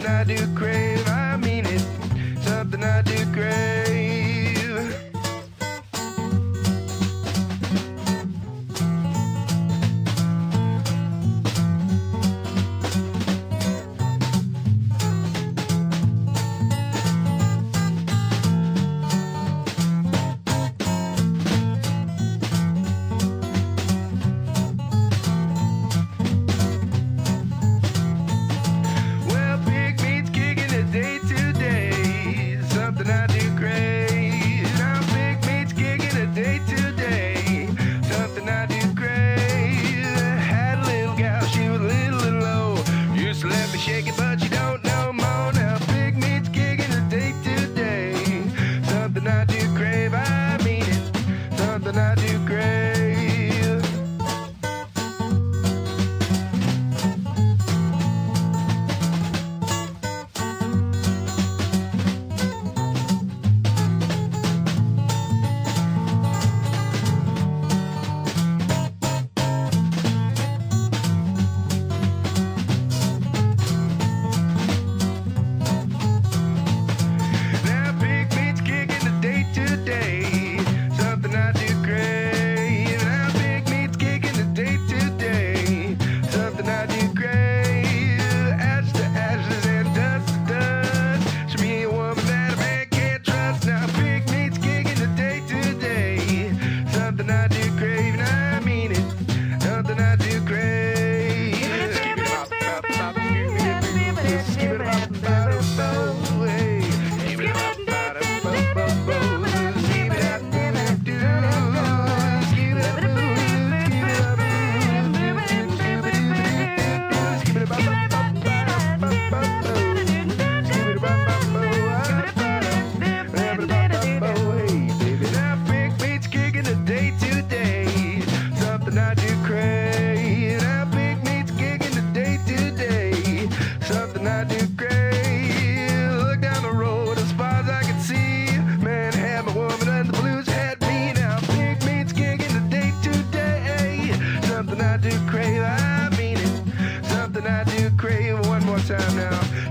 something I do crave, I mean it, something I do crave. Shake it, but you don't know more. Now pig meat's kicking a day to day. Something I do crave, I mean it. Something I do crave. Something I do crave, I mean it. Something I do crave. One more time now.